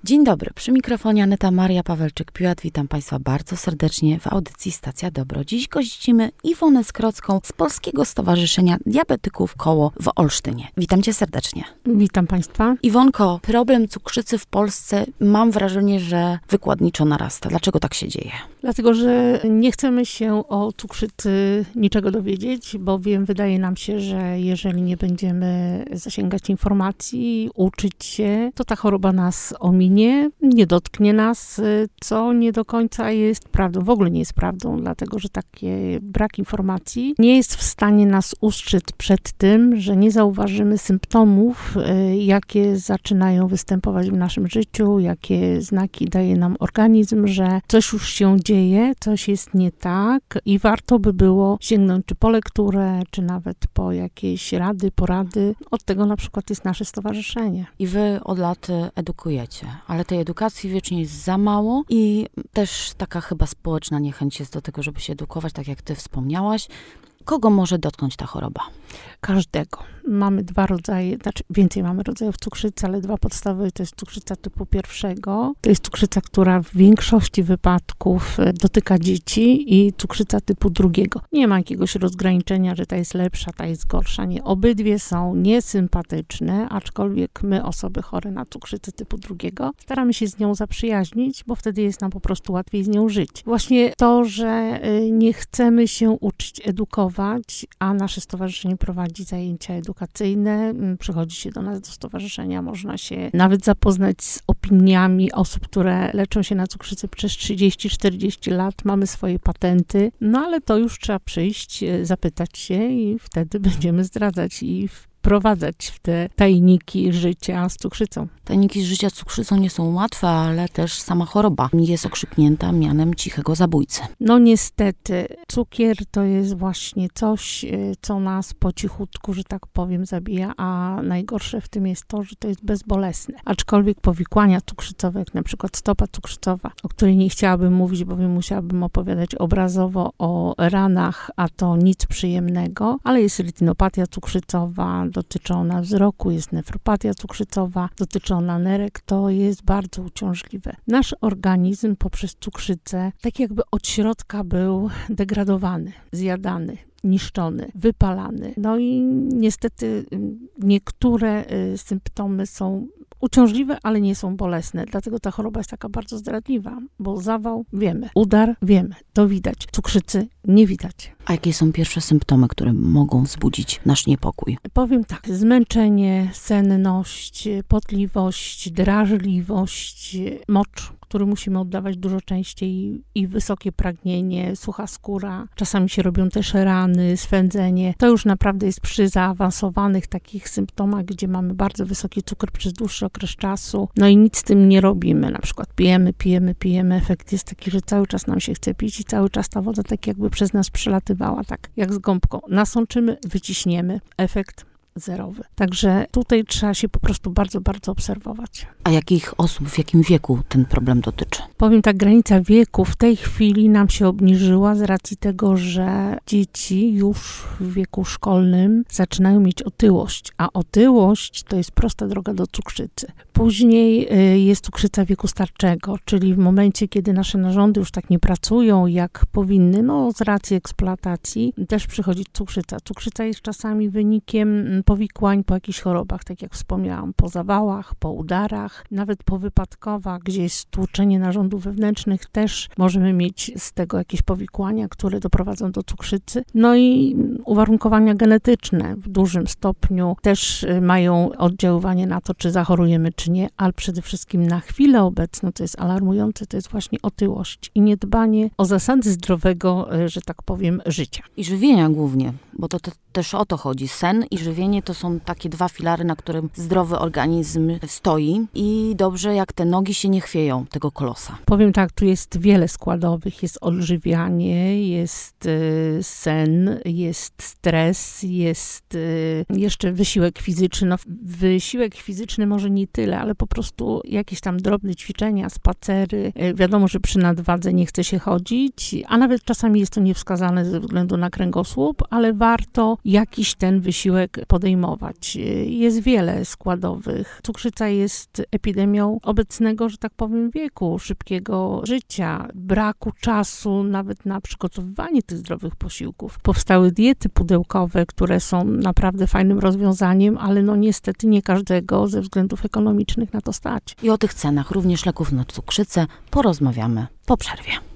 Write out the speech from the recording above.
Dzień dobry, przy mikrofonie Aneta Maria Pawelczyk-Piłat. Witam Państwa bardzo serdecznie w audycji Stacja Dobro. Dziś gościmy Iwonę Skrocką z Polskiego Stowarzyszenia Diabetyków Koło w Olsztynie. Witam Cię serdecznie. Witam Państwa. Iwonko, problem cukrzycy w Polsce mam wrażenie, że wykładniczo narasta. Dlaczego tak się dzieje? Dlatego, że nie chcemy się o cukrzycy niczego dowiedzieć, bowiem wydaje nam się, że jeżeli nie będziemy zasięgać informacji, uczyć się, to ta choroba nas ominie, nie dotknie nas, co nie do końca jest prawdą. W ogóle nie jest prawdą, dlatego, że taki brak informacji nie jest w stanie nas ustrzec przed tym, że nie zauważymy symptomów, jakie zaczynają występować w naszym życiu, jakie znaki daje nam organizm, że coś już się dzieje, coś jest nie tak i warto by było sięgnąć czy po lekturę, czy nawet po jakieś rady, porady. Od tego na przykład jest nasze stowarzyszenie. I wy od lat edukujecie, ale tej edukacji wiecznie jest za mało i też taka chyba społeczna niechęć jest do tego, żeby się edukować, tak jak ty wspomniałaś. Kogo może dotknąć ta choroba? Każdego. Mamy dwa rodzaje, więcej mamy rodzajów cukrzycy, ale dwa podstawowe to jest cukrzyca typu pierwszego. To jest cukrzyca, która w większości wypadków dotyka dzieci i cukrzyca typu drugiego. Nie ma jakiegoś rozgraniczenia, że ta jest lepsza, ta jest gorsza. Nie. Obydwie są niesympatyczne, aczkolwiek my, osoby chore na cukrzycę typu drugiego, staramy się z nią zaprzyjaźnić, bo wtedy jest nam po prostu łatwiej z nią żyć. Właśnie to, że nie chcemy się uczyć edukować, a nasze stowarzyszenie prowadzi zajęcia edukacyjne, przychodzi się do nas do stowarzyszenia, można się nawet zapoznać z opiniami osób, które leczą się na cukrzycę przez 30-40 lat, mamy swoje patenty, no ale to już trzeba przyjść, zapytać się i wtedy będziemy zdradzać i wprowadzać w te tajniki życia z cukrzycą. Tajniki życia z cukrzycą nie są łatwe, ale też sama choroba jest okrzyknięta mianem cichego zabójcy. No niestety, cukier to jest właśnie coś, co nas po cichutku, że tak powiem, zabija, a najgorsze w tym jest to, że to jest bezbolesne. Aczkolwiek powikłania cukrzycowe, jak na przykład stopa cukrzycowa, o której nie chciałabym mówić, bowiem musiałabym opowiadać obrazowo o ranach, a to nic przyjemnego, ale jest retinopatia cukrzycowa, dotyczy ona wzroku, jest nefropatia cukrzycowa, dotyczy ona nerek, to jest bardzo uciążliwe. Nasz organizm poprzez cukrzycę tak jakby od środka był degradowany, zjadany, niszczony, wypalany. No i niestety niektóre symptomy są uciążliwe, ale nie są bolesne. Dlatego ta choroba jest taka bardzo zdradliwa, bo zawał wiemy, udar wiemy, to widać. Cukrzycy nie widać. A jakie są pierwsze symptomy, które mogą wzbudzić nasz niepokój? Powiem tak, zmęczenie, senność, potliwość, drażliwość, mocz, który musimy oddawać dużo częściej i wysokie pragnienie, sucha skóra. Czasami się robią też rany, swędzenie. To już naprawdę jest przy zaawansowanych takich symptomach, gdzie mamy bardzo wysoki cukier przez dłuższy okres czasu. No i nic z tym nie robimy. Na przykład pijemy. Efekt jest taki, że cały czas nam się chce pić i cały czas ta woda tak jakby przez nas przelatywała, tak jak z gąbką. Nasączymy, wyciśniemy. Efekt zerowy. Także tutaj trzeba się po prostu bardzo, bardzo obserwować. A jakich osób, w jakim wieku ten problem dotyczy? Powiem tak, granica wieku w tej chwili nam się obniżyła z racji tego, że dzieci już w wieku szkolnym zaczynają mieć otyłość, a otyłość to jest prosta droga do cukrzycy. Później jest cukrzyca wieku starczego, czyli w momencie, kiedy nasze narządy już tak nie pracują jak powinny, no z racji eksploatacji, też przychodzi cukrzyca. Cukrzyca jest czasami wynikiem powikłań po jakichś chorobach, tak jak wspomniałam, po zawałach, po udarach, nawet po wypadkowach, gdzie jest stłuczenie narządów wewnętrznych, też możemy mieć z tego jakieś powikłania, które doprowadzą do cukrzycy. No i uwarunkowania genetyczne w dużym stopniu też mają oddziaływanie na to, czy zachorujemy, czy nie, ale przede wszystkim na chwilę obecną, to jest alarmujące, to jest właśnie otyłość i niedbanie o zasady zdrowego, że tak powiem, życia. I żywienia głównie, bo to też o to chodzi. Sen i żywienie to są takie dwa filary, na którym zdrowy organizm stoi i dobrze, jak te nogi się nie chwieją tego kolosa. Powiem tak, tu jest wiele składowych. Jest odżywianie, jest sen, jest stres, jest jeszcze wysiłek fizyczny. No, wysiłek fizyczny może nie tyle, ale po prostu jakieś tam drobne ćwiczenia, spacery. Wiadomo, że przy nadwadze nie chce się chodzić, a nawet czasami jest to niewskazane ze względu na kręgosłup, ale warto jakiś ten wysiłek podejmować podejmować. Jest wiele składowych. Cukrzyca jest epidemią obecnego, że tak powiem, wieku, szybkiego życia, braku czasu nawet na przygotowywanie tych zdrowych posiłków. Powstały diety pudełkowe, które są naprawdę fajnym rozwiązaniem, ale no niestety nie każdego ze względów ekonomicznych na to stać. I o tych cenach również leków na cukrzycę porozmawiamy po przerwie.